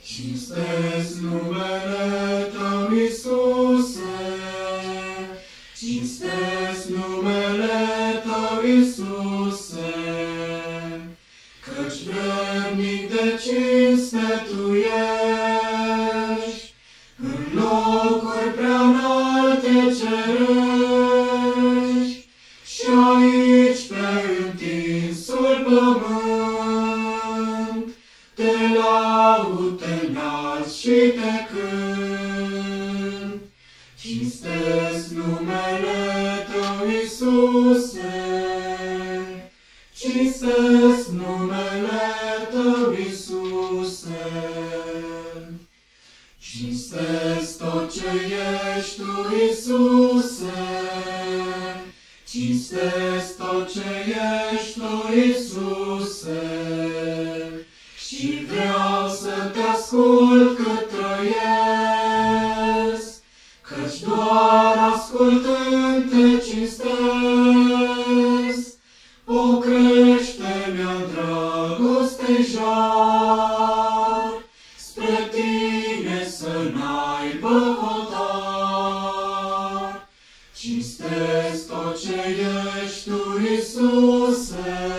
Cinstesc numele Tău, Iisuse, cinstesc numele Tău, Iisuse, căci vrednic de cinste Tu ești, în locuri prea înalte cerești, și aici pe întinsul pământ, te laud, te înalți și te cânt. Cinstesc numele Tău, Iisuse, cinstesc numele Tău, Iisuse. Cinstesc tot ce ești Tu, Iisuse, cinstesc tot ce ești Tu, Iisuse, și vreau să Te ascult cât trăiesc, căci doar ascultând Te cinstesc, o crește-mi în dragoste jar, spre Tine să n-aibă hotar. Cinstesc tot ce ești Tu, Iisuse,